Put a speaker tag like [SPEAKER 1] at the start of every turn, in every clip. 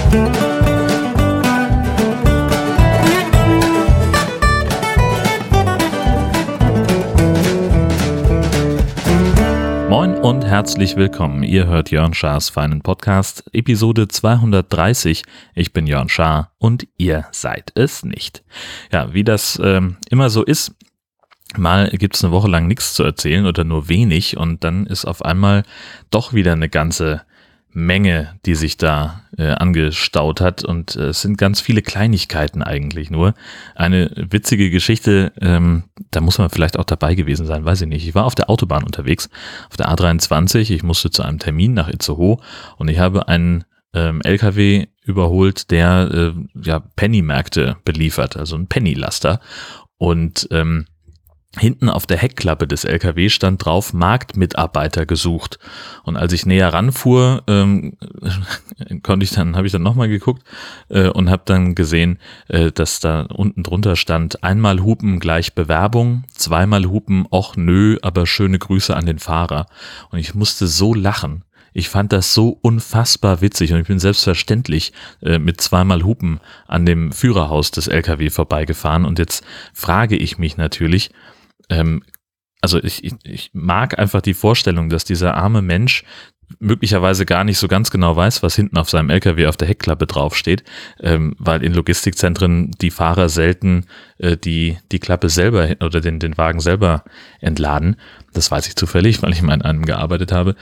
[SPEAKER 1] Moin und herzlich willkommen. Ihr hört Jörn Schars feinen Podcast, Episode 230. Ich bin Jörn Schaar und ihr seid es nicht. Ja, wie das immer so ist, mal gibt es eine Woche lang nichts zu erzählen oder nur wenig und dann ist auf einmal doch wieder eine ganze Menge, die sich da angestaut hat und es sind ganz viele Kleinigkeiten eigentlich nur. Eine witzige Geschichte, da muss man vielleicht auch dabei gewesen sein, weiß ich nicht. Ich war auf der Autobahn unterwegs, auf der A23, ich musste zu einem Termin nach Itzehoe und ich habe einen LKW überholt, der Penny-Märkte beliefert, also ein Penny-Laster und hinten auf der Heckklappe des LKW stand drauf, Marktmitarbeiter gesucht. Und als ich näher ranfuhr, habe ich dann nochmal geguckt und habe dann gesehen, dass da unten drunter stand, einmal Hupen gleich Bewerbung, zweimal Hupen, och nö, aber schöne Grüße an den Fahrer. Und ich musste so lachen. Ich fand das so unfassbar witzig und ich bin selbstverständlich mit zweimal Hupen an dem Führerhaus des LKW vorbeigefahren. Und jetzt frage ich mich natürlich, also ich mag einfach die Vorstellung, dass dieser arme Mensch möglicherweise gar nicht so ganz genau weiß, was hinten auf seinem LKW auf der Heckklappe draufsteht, weil in Logistikzentren die Fahrer selten die Klappe selber oder den Wagen selber entladen. Das weiß ich zufällig, weil ich mal in einem gearbeitet habe.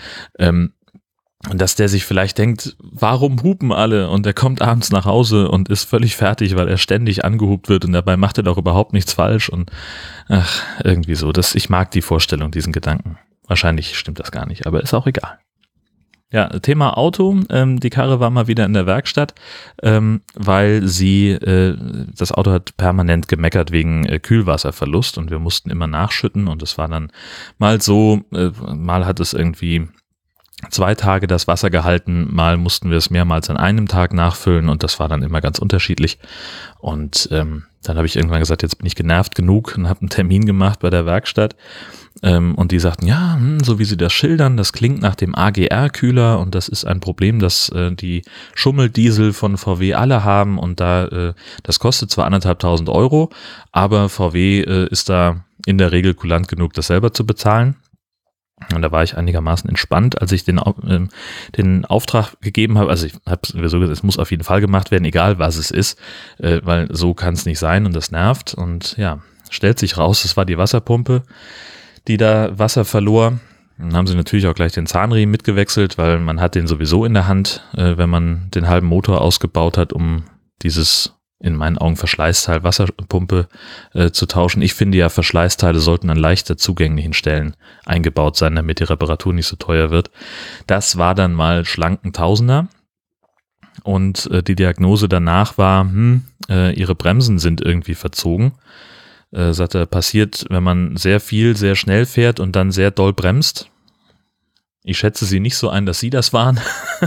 [SPEAKER 1] Und dass der sich vielleicht denkt, warum hupen alle? Und er kommt abends nach Hause und ist völlig fertig, weil er ständig angehupt wird und dabei macht er doch überhaupt nichts falsch und irgendwie so. Ich mag die Vorstellung, diesen Gedanken. Wahrscheinlich stimmt das gar nicht, aber ist auch egal. Ja, Thema Auto. Die Karre war mal wieder in der Werkstatt, weil das Auto hat permanent gemeckert wegen Kühlwasserverlust und wir mussten immer nachschütten und es war dann mal so, mal hat es irgendwie 2 Tage das Wasser gehalten, mal mussten wir es mehrmals an einem Tag nachfüllen und das war dann immer ganz unterschiedlich. Und dann habe ich irgendwann gesagt, jetzt bin ich genervt genug und habe einen Termin gemacht bei der Werkstatt. Und die sagten, ja, so wie sie das schildern, das klingt nach dem AGR-Kühler und das ist ein Problem, das die Schummeldiesel von VW alle haben und das kostet zwar 1.500 €, aber VW ist da in der Regel kulant genug, das selber zu bezahlen. Und da war ich einigermaßen entspannt, als ich den Auftrag gegeben habe. Also ich habe sowieso gesagt, es muss auf jeden Fall gemacht werden, egal was es ist, weil so kann es nicht sein und das nervt. Und ja, stellt sich raus, es war die Wasserpumpe, die da Wasser verlor. Dann haben sie natürlich auch gleich den Zahnriemen mitgewechselt, weil man hat den sowieso in der Hand, wenn man den halben Motor ausgebaut hat, um dieses in meinen Augen Verschleißteil Wasserpumpe zu tauschen. Ich finde ja, Verschleißteile sollten an leichter zugänglichen Stellen eingebaut sein, damit die Reparatur nicht so teuer wird. Das war dann mal schlanken Tausender und die Diagnose danach war, ihre Bremsen sind irgendwie verzogen. Sagte, passiert, wenn man sehr viel, sehr schnell fährt und dann sehr doll bremst. Ich schätze sie nicht so ein, dass sie das waren.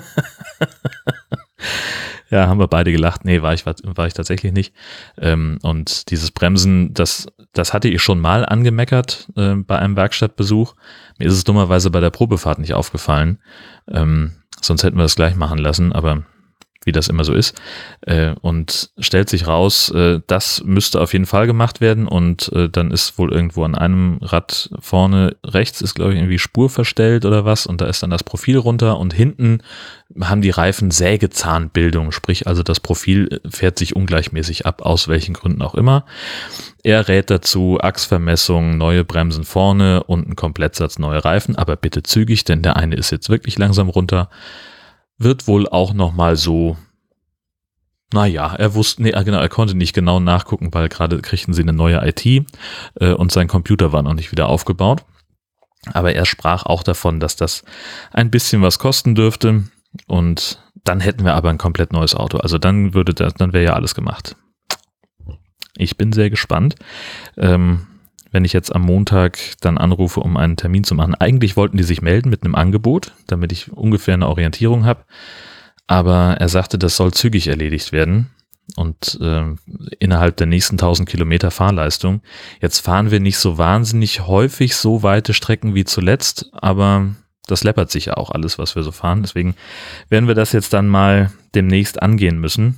[SPEAKER 1] Ja, haben wir beide gelacht. Nee, war ich tatsächlich nicht. Und dieses Bremsen, das hatte ich schon mal angemeckert bei einem Werkstattbesuch. Mir ist es dummerweise bei der Probefahrt nicht aufgefallen. Sonst hätten wir das gleich machen lassen, aber wie das immer so ist. Und stellt sich raus, das müsste auf jeden Fall gemacht werden und dann ist wohl irgendwo an einem Rad vorne rechts ist, glaube ich, irgendwie Spur verstellt oder was und da ist dann das Profil runter und hinten haben die Reifen Sägezahnbildung, sprich also das Profil fährt sich ungleichmäßig ab, aus welchen Gründen auch immer. Er rät dazu Achsvermessung, neue Bremsen vorne und ein Komplettsatz neue Reifen, aber bitte zügig, denn der eine ist jetzt wirklich langsam runter. Wird wohl auch nochmal so, er konnte nicht genau nachgucken, weil gerade kriegten sie eine neue IT und sein Computer war noch nicht wieder aufgebaut. Aber er sprach auch davon, dass das ein bisschen was kosten dürfte und dann hätten wir aber ein komplett neues Auto. Also dann wäre ja alles gemacht. Ich bin sehr gespannt. Wenn ich jetzt am Montag dann anrufe, um einen Termin zu machen. Eigentlich wollten die sich melden mit einem Angebot, damit ich ungefähr eine Orientierung habe. Aber er sagte, das soll zügig erledigt werden und innerhalb der nächsten 1000 Kilometer Fahrleistung. Jetzt fahren wir nicht so wahnsinnig häufig so weite Strecken wie zuletzt, aber das läppert sich ja auch alles, was wir so fahren. Deswegen werden wir das jetzt dann mal demnächst angehen müssen.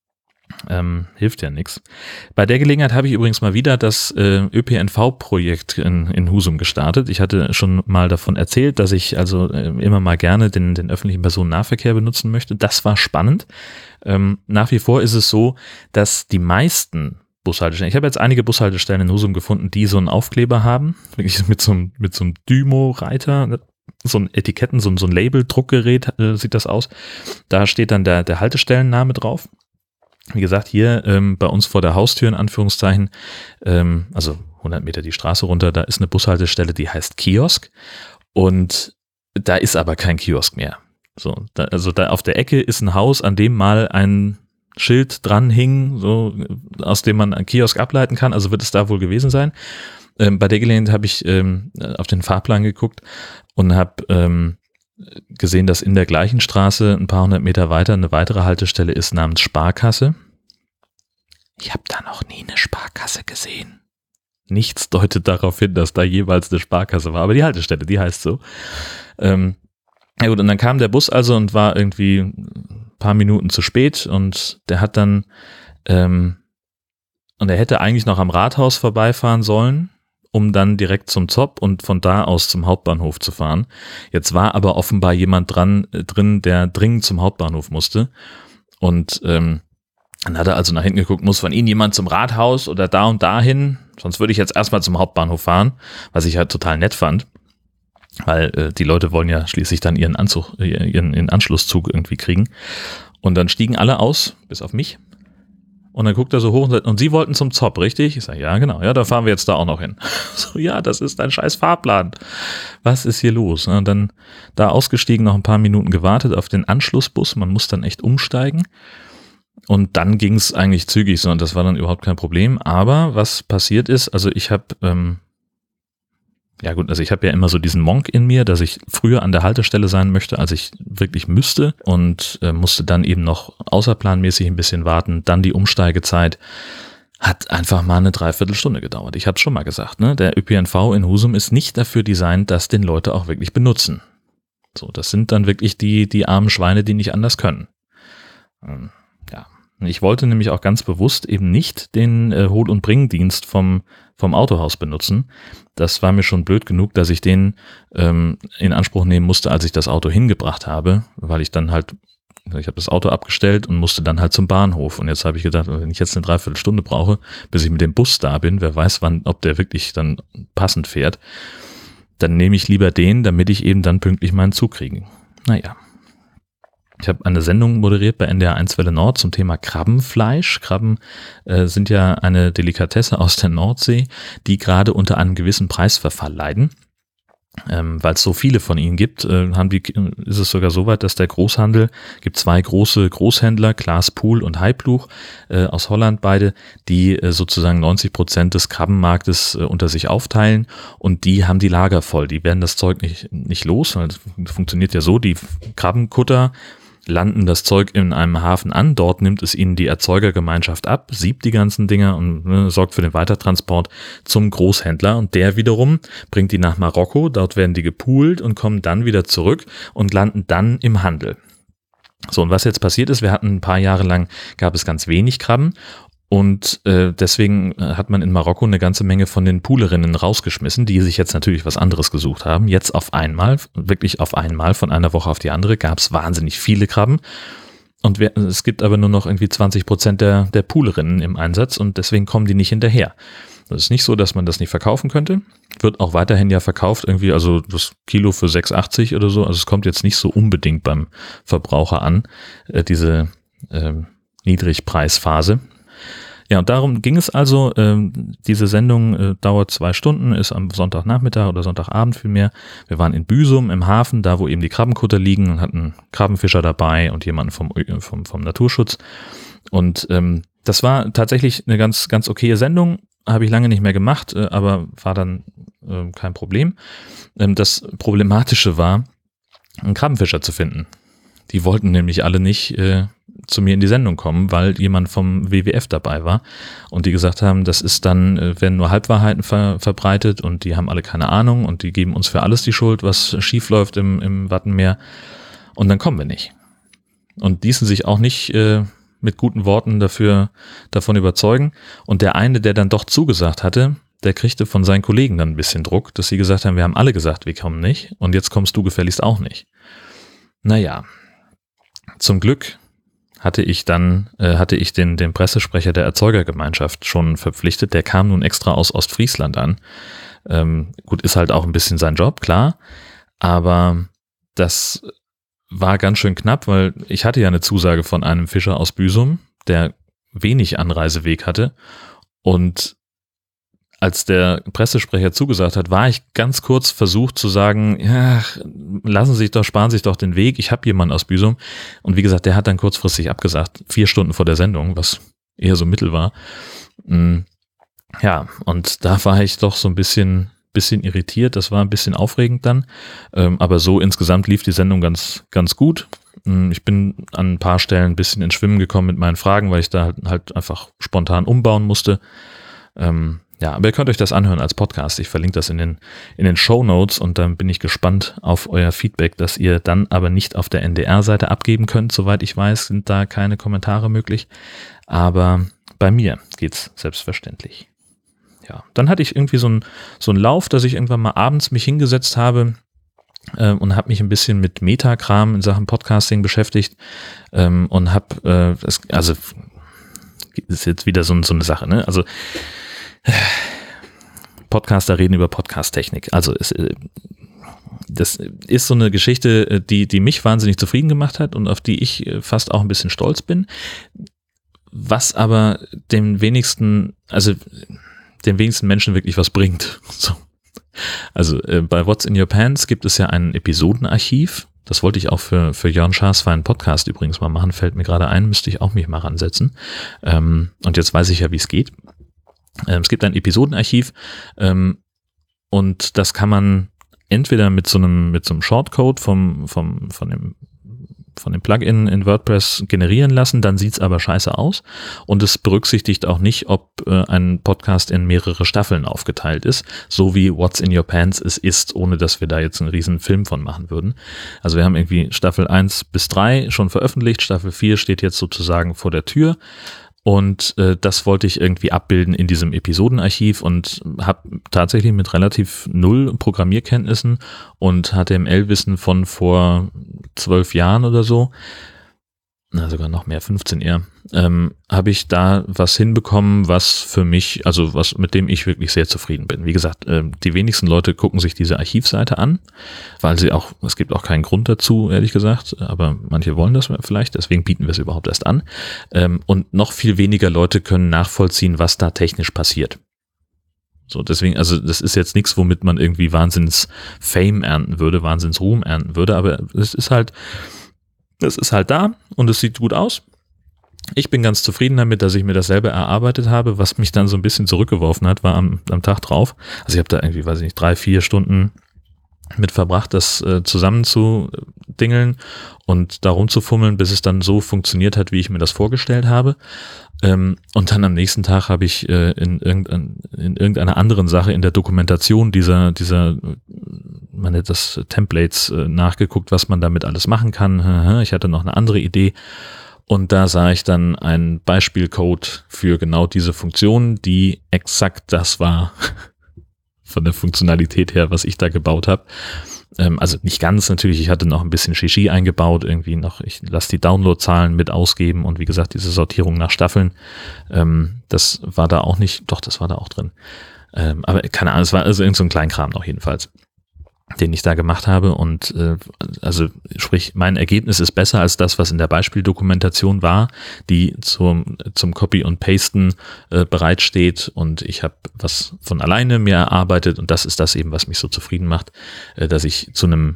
[SPEAKER 1] Hilft ja nichts. Bei der Gelegenheit habe ich übrigens mal wieder das ÖPNV-Projekt in Husum gestartet. Ich hatte schon mal davon erzählt, dass ich also immer mal gerne den öffentlichen Personennahverkehr benutzen möchte. Das war spannend. Nach wie vor ist es so, dass die meisten Bushaltestellen, ich habe jetzt einige Bushaltestellen in Husum gefunden, die so einen Aufkleber haben, wirklich mit so einem Dymo-Reiter, so ein Etiketten, so ein Label-Druckgerät sieht das aus. Da steht dann der Haltestellenname drauf. Wie gesagt, hier bei uns vor der Haustür in Anführungszeichen, also 100 Meter die Straße runter, da ist eine Bushaltestelle, die heißt Kiosk und da ist aber kein Kiosk mehr. So, also da auf der Ecke ist ein Haus, an dem mal ein Schild dran hing, so, aus dem man einen Kiosk ableiten kann, also wird es da wohl gewesen sein. Bei der Gelegenheit habe ich auf den Fahrplan geguckt und habe gesehen, dass in der gleichen Straße ein paar hundert Meter weiter eine weitere Haltestelle ist namens Sparkasse. Ich habe da noch nie eine Sparkasse gesehen. Nichts deutet darauf hin, dass da jeweils eine Sparkasse war, aber die Haltestelle, die heißt so. Ja gut, und dann kam der Bus also und war irgendwie ein paar Minuten zu spät und der hat dann und er hätte eigentlich noch am Rathaus vorbeifahren sollen, um dann direkt zum ZOP und von da aus zum Hauptbahnhof zu fahren. Jetzt war aber offenbar jemand drin, der dringend zum Hauptbahnhof musste. Und dann hat er also nach hinten geguckt, muss von Ihnen jemand zum Rathaus oder da und dahin? Sonst würde ich jetzt erstmal zum Hauptbahnhof fahren, was ich halt total nett fand. Weil die Leute wollen ja schließlich dann ihren Anschlusszug irgendwie kriegen. Und dann stiegen alle aus, bis auf mich. Und dann guckt er so hoch und Sie wollten zum ZOP, richtig? Ich sage, ja, genau. Ja, da fahren wir jetzt da auch noch hin. So, ja, das ist ein scheiß Fahrplan. Was ist hier los? Und dann da ausgestiegen, noch ein paar Minuten gewartet auf den Anschlussbus. Man muss dann echt umsteigen. Und dann ging es eigentlich zügig so und das war dann überhaupt kein Problem. Aber was passiert ist, also ich habe ich habe ja immer so diesen Monk in mir, dass ich früher an der Haltestelle sein möchte, als ich wirklich müsste und musste dann eben noch außerplanmäßig ein bisschen warten. Dann die Umsteigezeit hat einfach mal eine Dreiviertelstunde gedauert. Ich habe es schon mal gesagt, ne? Der ÖPNV in Husum ist nicht dafür designt, dass den Leute auch wirklich benutzen. So, das sind dann wirklich die armen Schweine, die nicht anders können. Ich wollte nämlich auch ganz bewusst eben nicht den Hol- und Bringdienst vom Autohaus benutzen. Das war mir schon blöd genug, dass ich den in Anspruch nehmen musste, als ich das Auto hingebracht habe, weil ich habe das Auto abgestellt und musste dann halt zum Bahnhof. Und jetzt habe ich gedacht, wenn ich jetzt eine Dreiviertelstunde brauche, bis ich mit dem Bus da bin, wer weiß ob der wirklich dann passend fährt, dann nehme ich lieber den, damit ich eben dann pünktlich meinen Zug kriege. Naja. Ich habe eine Sendung moderiert bei NDR 1 Welle Nord zum Thema Krabbenfleisch. Krabben sind ja eine Delikatesse aus der Nordsee, die gerade unter einem gewissen Preisverfall leiden. Weil es so viele von ihnen gibt, ist es sogar so weit, dass der Großhandel, gibt zwei große Großhändler, Klaas Poel und Heibluch aus Holland beide, die sozusagen 90% des Krabbenmarktes unter sich aufteilen und die haben die Lager voll. Die werden das Zeug nicht los. Das funktioniert ja so, die Krabbenkutter landen das Zeug in einem Hafen an, dort nimmt es ihnen die Erzeugergemeinschaft ab, siebt die ganzen Dinger und sorgt für den Weitertransport zum Großhändler und der wiederum bringt die nach Marokko, dort werden die gepoolt und kommen dann wieder zurück und landen dann im Handel. So, und was jetzt passiert ist, wir hatten ein paar Jahre lang, gab es ganz wenig Krabben und deswegen hat man in Marokko eine ganze Menge von den Poolerinnen rausgeschmissen, die sich jetzt natürlich was anderes gesucht haben. Jetzt wirklich auf einmal, von einer Woche auf die andere, gab es wahnsinnig viele Krabben. Und es gibt aber nur noch irgendwie 20% der Poolerinnen im Einsatz und deswegen kommen die nicht hinterher. Das ist nicht so, dass man das nicht verkaufen könnte. Wird auch weiterhin ja verkauft, irgendwie, also das Kilo für 6,80 oder so. Also es kommt jetzt nicht so unbedingt beim Verbraucher an, diese Niedrigpreisphase. Ja, und darum ging es also. Diese Sendung dauert 2 Stunden, ist am Sonntagnachmittag oder Sonntagabend vielmehr. Wir waren in Büsum im Hafen, da wo eben die Krabbenkutter liegen und hatten Krabbenfischer dabei und jemanden vom Naturschutz. Und das war tatsächlich eine ganz, ganz okaye Sendung. Habe ich lange nicht mehr gemacht, aber war dann kein Problem. Das Problematische war, einen Krabbenfischer zu finden. Die wollten nämlich alle nicht zu mir in die Sendung kommen, weil jemand vom WWF dabei war und die gesagt haben, das ist dann, werden nur Halbwahrheiten verbreitet und die haben alle keine Ahnung und die geben uns für alles die Schuld, was schief läuft im Wattenmeer und dann kommen wir nicht. Und ließen sich auch nicht mit guten Worten davon überzeugen und der eine, der dann doch zugesagt hatte, der kriegte von seinen Kollegen dann ein bisschen Druck, dass sie gesagt haben, wir haben alle gesagt, wir kommen nicht und jetzt kommst du gefälligst auch nicht. Naja, zum Glück hatte ich den Pressesprecher der Erzeugergemeinschaft schon verpflichtet. Der kam nun extra aus Ostfriesland an. Gut, ist halt auch ein bisschen sein Job, klar. Aber das war ganz schön knapp, weil ich hatte ja eine Zusage von einem Fischer aus Büsum, der wenig Anreiseweg hatte. Und als der Pressesprecher zugesagt hat, war ich ganz kurz versucht zu sagen, ja, sparen sich doch den Weg, ich habe jemanden aus Büsum. Und wie gesagt, der hat dann kurzfristig abgesagt, 4 Stunden vor der Sendung, was eher so mittel war. Ja, und da war ich doch so ein bisschen irritiert, das war ein bisschen aufregend dann. Aber so insgesamt lief die Sendung ganz, ganz gut. Ich bin an ein paar Stellen ein bisschen ins Schwimmen gekommen mit meinen Fragen, weil ich da halt einfach spontan umbauen musste. Ja, aber ihr könnt euch das anhören als Podcast. Ich verlinke das in den Shownotes und dann bin ich gespannt auf euer Feedback, das ihr dann aber nicht auf der NDR-Seite abgeben könnt. Soweit ich weiß, sind da keine Kommentare möglich. Aber bei mir geht's selbstverständlich. Ja, dann hatte ich irgendwie so einen Lauf, dass ich irgendwann mal abends mich hingesetzt habe und habe mich ein bisschen mit Metakram in Sachen Podcasting beschäftigt und habe, also ist jetzt wieder so eine Sache, ne? Also Podcaster reden über Podcast-Technik. Also das ist so eine Geschichte, die mich wahnsinnig zufrieden gemacht hat und auf die ich fast auch ein bisschen stolz bin. Was aber den wenigsten Menschen wirklich was bringt. So. Also bei What's in Your Pants gibt es ja ein Episodenarchiv. Das wollte ich auch für Jörn Schaas feinen Podcast übrigens mal machen. Fällt mir gerade ein, müsste ich auch mich mal ransetzen. Und jetzt weiß ich ja, wie es geht. Es gibt ein Episodenarchiv und das kann man entweder mit so einem Shortcode von dem Plugin in WordPress generieren lassen, dann sieht's aber scheiße aus und es berücksichtigt auch nicht, ob ein Podcast in mehrere Staffeln aufgeteilt ist, so wie What's in Your Pants es ist, ohne dass wir da jetzt einen riesen Film von machen würden. Also wir haben irgendwie Staffel 1 bis 3 schon veröffentlicht, Staffel 4 steht jetzt sozusagen vor der Tür. Und das wollte ich irgendwie abbilden in diesem Episodenarchiv und habe tatsächlich mit relativ 0 Programmierkenntnissen und HTML-Wissen von vor 12 Jahren oder so, sogar noch mehr, 15 eher, habe ich da was hinbekommen, was für mich, also was mit dem ich wirklich sehr zufrieden bin. Wie gesagt, die wenigsten Leute gucken sich diese Archivseite an, weil es gibt auch keinen Grund dazu, ehrlich gesagt, aber manche wollen das vielleicht, deswegen bieten wir es überhaupt erst an. Und noch viel weniger Leute können nachvollziehen, was da technisch passiert. So, deswegen, also das ist jetzt nichts, womit man irgendwie Wahnsinns-Fame ernten würde, Wahnsinns-Ruhm ernten würde, aber es ist halt da und es sieht gut aus. Ich bin ganz zufrieden damit, dass ich mir das selber erarbeitet habe. Was mich dann so ein bisschen zurückgeworfen hat, war am Tag drauf. Also ich habe da irgendwie, 3-4 Stunden mit verbracht, das zusammen zu dingeln und da rumzufummeln, bis es dann so funktioniert hat, wie ich mir das vorgestellt habe. Und dann am nächsten Tag habe ich in irgendeiner anderen Sache in der Dokumentation dieser man nennt das Templates nachgeguckt, was man damit alles machen kann. Ich hatte noch eine andere Idee. Und da sah ich dann einen Beispielcode für genau diese Funktion, die exakt das war von der Funktionalität her, was ich da gebaut habe. Also nicht ganz natürlich, ich hatte noch ein bisschen Shishi eingebaut, irgendwie noch, ich lasse die Downloadzahlen mit ausgeben und wie gesagt, diese Sortierung nach Staffeln, das war da auch nicht, doch, das war da auch drin. Aber keine Ahnung, es war also irgend so ein Kleinkram noch jedenfalls, den ich da gemacht habe und also sprich, mein Ergebnis ist besser als das, was in der Beispieldokumentation war, die zum Copy und Pasten bereitsteht und ich habe was von alleine mir erarbeitet und das ist das eben, was mich so zufrieden macht, dass ich zu einem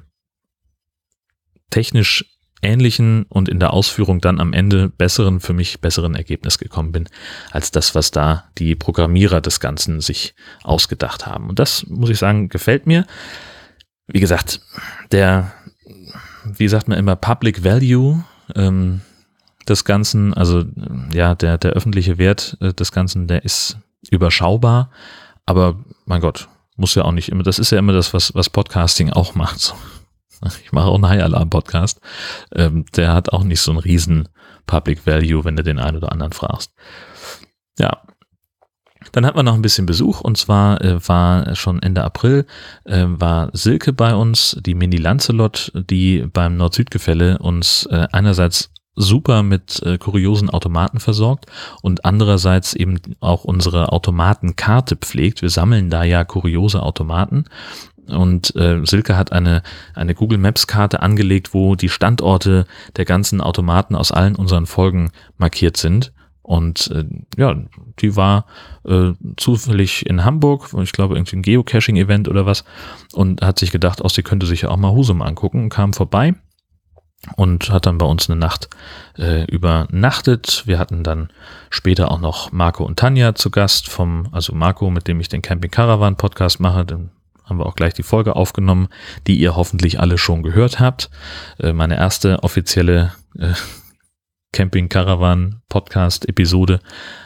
[SPEAKER 1] technisch ähnlichen und in der Ausführung dann am Ende für mich besseren Ergebnis gekommen bin, als das, was da die Programmierer des Ganzen sich ausgedacht haben. Und das, muss ich sagen, gefällt mir. Wie gesagt, wie sagt man immer, Public Value, des Ganzen, also ja, der öffentliche Wert des Ganzen, der ist überschaubar, aber mein Gott, muss ja auch nicht immer, das ist ja immer das, was Podcasting auch macht. So. Ich mache auch einen High-Alarm-Podcast, der hat auch nicht so einen riesen Public Value, wenn du den einen oder anderen fragst. Ja, dann hatten wir noch ein bisschen Besuch, und zwar war schon Ende April, war Silke bei uns, die Mini Lancelot, die beim Nord-Süd-Gefälle uns einerseits super mit kuriosen Automaten versorgt und andererseits eben auch unsere Automatenkarte pflegt. Wir sammeln da ja kuriose Automaten. Und Silke hat eine Google Maps Karte angelegt, wo die Standorte der ganzen Automaten aus allen unseren Folgen markiert sind. Und ja, die war zufällig in Hamburg, ich glaube irgendwie ein Geocaching-Event oder was, und hat sich gedacht, sie könnte sich ja auch mal Husum angucken, und kam vorbei und hat dann bei uns eine Nacht übernachtet. Wir hatten dann später auch noch Marco und Tanja zu Gast, also Marco, mit dem ich den Camping Caravan Podcast mache. Dann haben wir auch gleich die Folge aufgenommen, die ihr hoffentlich alle schon gehört habt. Meine erste offizielle Camping Caravan Podcast Episode.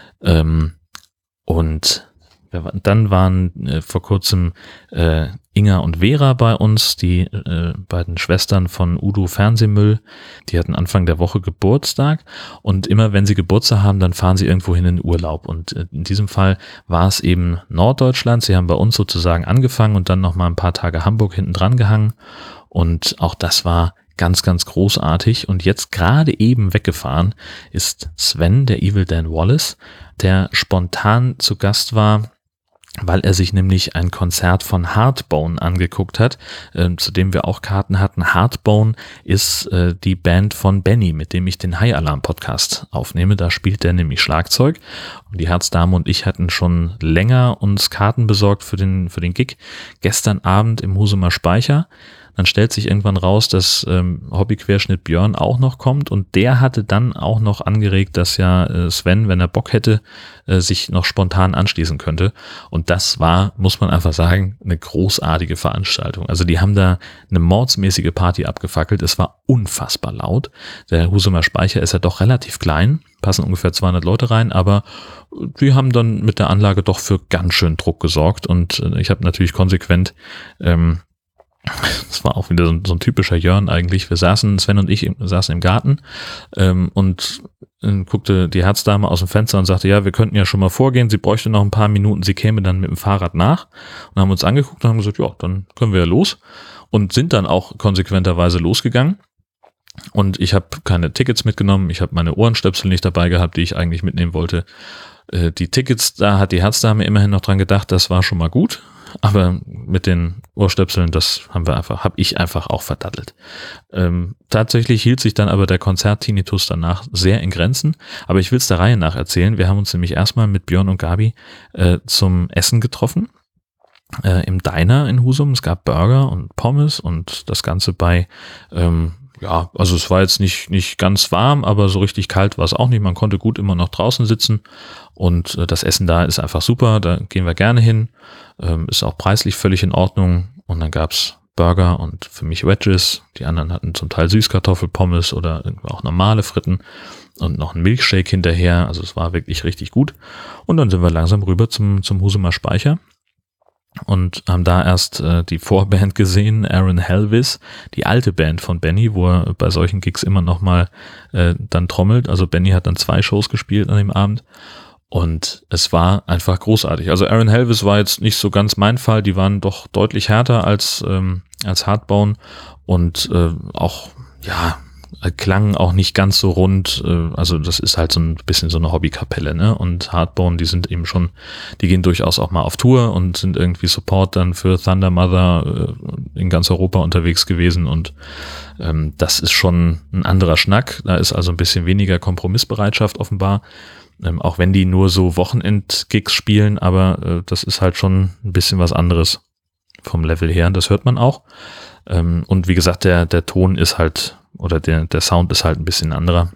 [SPEAKER 1] Und dann waren vor kurzem Inga und Vera bei uns, die beiden Schwestern von Udo Fernsehmüll. Die hatten Anfang der Woche Geburtstag, und immer wenn sie Geburtstag haben, dann fahren sie irgendwo hin in Urlaub. Und in diesem Fall war es eben Norddeutschland. Sie haben bei uns sozusagen angefangen und dann noch mal ein paar Tage Hamburg hinten dran gehangen. Und auch das war ganz, ganz großartig. Und jetzt gerade eben weggefahren ist Sven, der Evil Dan Wallace, der spontan zu Gast war, weil er sich nämlich ein Konzert von Hardbone angeguckt hat, zu dem wir auch Karten hatten. Hardbone ist die Band von Benny, mit dem ich den High Alarm Podcast aufnehme. Da spielt der nämlich Schlagzeug. Und die Herzdame und ich hatten schon länger uns Karten besorgt für den Gig. Gestern Abend im Husumer Speicher. Dann stellt sich irgendwann raus, dass Hobbyquerschnitt Björn auch noch kommt, und der hatte dann auch noch angeregt, dass ja Sven, wenn er Bock hätte, sich noch spontan anschließen könnte. Und das war, muss man einfach sagen, eine großartige Veranstaltung. Also die haben da eine mordsmäßige Party abgefackelt. Es war unfassbar laut. Der Husumer Speicher ist ja doch relativ klein, passen ungefähr 200 Leute rein, aber die haben dann mit der Anlage doch für ganz schön Druck gesorgt, und ich habe natürlich konsequent das war auch wieder so ein typischer Jörn eigentlich. Sven und ich saßen im Garten und guckte die Herzdame aus dem Fenster und sagte, ja, wir könnten ja schon mal vorgehen, sie bräuchte noch ein paar Minuten, sie käme dann mit dem Fahrrad nach, und haben uns angeguckt und haben gesagt, ja, dann können wir ja los, und sind dann auch konsequenterweise losgegangen. Und ich habe keine Tickets mitgenommen, ich habe meine Ohrenstöpsel nicht dabei gehabt, die ich eigentlich mitnehmen wollte. Die Tickets, da hat die Herzdame immerhin noch dran gedacht, das war schon mal gut. Aber mit den Ohrstöpseln, das habe ich einfach auch verdattelt. Tatsächlich hielt sich dann aber der Konzert-Tinnitus danach sehr in Grenzen. Aber ich will es der Reihe nach erzählen. Wir haben uns nämlich erstmal mit Björn und Gabi zum Essen getroffen. Im Diner in Husum. Es gab Burger und Pommes und das Ganze bei ja, also es war jetzt nicht ganz warm, aber so richtig kalt war es auch nicht. Man konnte gut immer noch draußen sitzen, und das Essen da ist einfach super. Da gehen wir gerne hin. Ist auch preislich völlig in Ordnung. Und dann gab's Burger und für mich Wedges. Die anderen hatten zum Teil Süßkartoffelpommes oder auch normale Fritten und noch ein Milkshake hinterher. Also es war wirklich richtig gut. Und dann sind wir langsam rüber zum Husumer Speicher und haben da erst die Vorband gesehen, Aaron Helvis, die alte Band von Benny, wo er bei solchen Gigs immer noch mal dann trommelt. Also Benny hat dann 2 Shows gespielt an dem Abend, und es war einfach großartig. Also Aaron Helvis war jetzt nicht so ganz mein Fall, die waren doch deutlich härter als Hardbone, und auch, ja, klangen auch nicht ganz so rund, also das ist halt so ein bisschen so eine Hobbykapelle, ne? Und Hardbone, die gehen durchaus auch mal auf Tour und sind irgendwie Support dann für Thunder Mother in ganz Europa unterwegs gewesen, und das ist schon ein anderer Schnack. Da ist also ein bisschen weniger Kompromissbereitschaft offenbar, auch wenn die nur so Wochenend-Gigs spielen, aber das ist halt schon ein bisschen was anderes vom Level her, das hört man auch. Und wie gesagt, der Ton ist halt, oder der Sound ist halt ein bisschen anderer.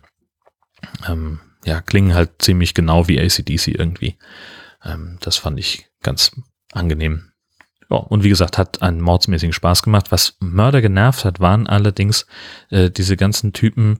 [SPEAKER 1] Ja, klingen halt ziemlich genau wie AC/DC irgendwie. Das fand ich ganz angenehm. Ja, und wie gesagt, hat einen mordsmäßigen Spaß gemacht. Was Mörder genervt hat, waren allerdings diese ganzen Typen,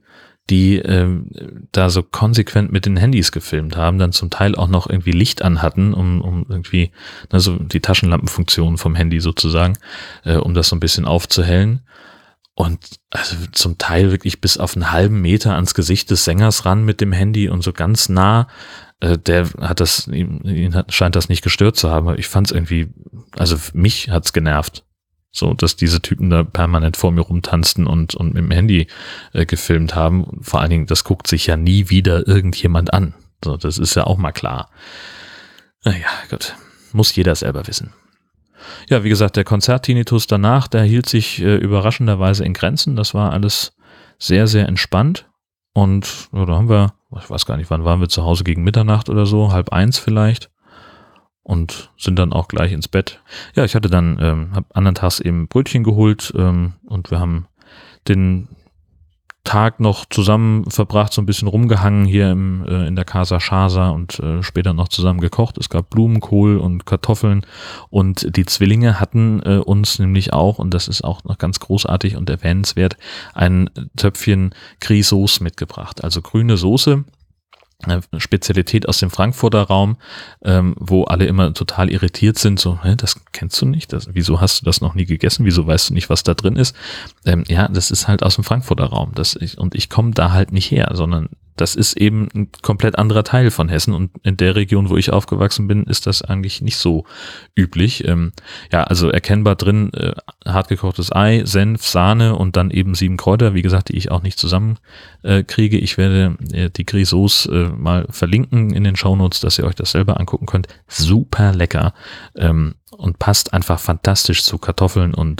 [SPEAKER 1] die da so konsequent mit den Handys gefilmt haben, dann zum Teil auch noch irgendwie Licht anhatten, um irgendwie, also die Taschenlampenfunktion vom Handy sozusagen, um das so ein bisschen aufzuhellen. Und also zum Teil wirklich bis auf einen halben Meter ans Gesicht des Sängers ran mit dem Handy und so ganz nah. Der hat das, scheint das nicht gestört zu haben. Ich fand es irgendwie, also mich hat's genervt. So, dass diese Typen da permanent vor mir rumtanzten und mit dem Handy gefilmt haben. Und vor allen Dingen, das guckt sich ja nie wieder irgendjemand an. So, das ist ja auch mal klar. Naja, gut. Muss jeder selber wissen. Ja, wie gesagt, der Konzerttinnitus danach, der hielt sich überraschenderweise in Grenzen. Das war alles sehr, sehr entspannt. Und ja, da haben wir, ich weiß gar nicht, wann waren wir zu Hause, gegen Mitternacht oder so, 12:30 vielleicht. Und sind dann auch gleich ins Bett. Ja, ich hatte dann, hab anderen Tags eben Brötchen geholt und wir haben den Tag noch zusammen verbracht, so ein bisschen rumgehangen hier in der Casa Chasa und später noch zusammen gekocht. Es gab Blumenkohl und Kartoffeln und die Zwillinge hatten uns nämlich auch, und das ist auch noch ganz großartig und erwähnenswert, ein Töpfchen Grisauce mitgebracht, also grüne Soße. Eine Spezialität aus dem Frankfurter Raum, wo alle immer total irritiert sind, so, das kennst du nicht, wieso hast du das noch nie gegessen, wieso weißt du nicht, was da drin ist? Ja, das ist halt aus dem Frankfurter Raum, und ich komme da halt nicht her, sondern das ist eben ein komplett anderer Teil von Hessen und in der Region, wo ich aufgewachsen bin, ist das eigentlich nicht so üblich. Ja, also erkennbar drin hartgekochtes Ei, Senf, Sahne und dann eben 7 Kräuter, wie gesagt, die ich auch nicht zusammen kriege. Ich werde die Grisauce mal verlinken in den Shownotes, dass ihr euch das selber angucken könnt. Super lecker und passt einfach fantastisch zu Kartoffeln und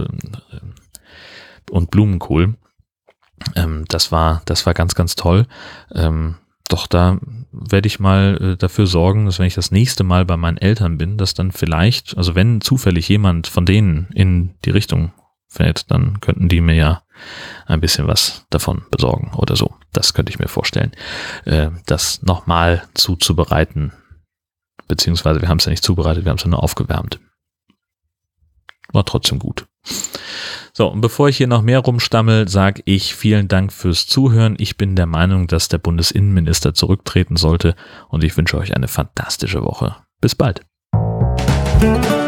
[SPEAKER 1] Blumenkohl. Das war ganz, ganz toll. Doch da werde ich mal dafür sorgen, dass wenn ich das nächste Mal bei meinen Eltern bin, dass dann vielleicht, also wenn zufällig jemand von denen in die Richtung fährt, dann könnten die mir ja ein bisschen was davon besorgen oder so. Das könnte ich mir vorstellen, das nochmal zuzubereiten. Beziehungsweise wir haben es ja nicht zubereitet, wir haben es ja nur aufgewärmt. War trotzdem gut. So, und bevor ich hier noch mehr rumstammel, sage ich vielen Dank fürs Zuhören. Ich bin der Meinung, dass der Bundesinnenminister zurücktreten sollte und ich wünsche euch eine fantastische Woche. Bis bald.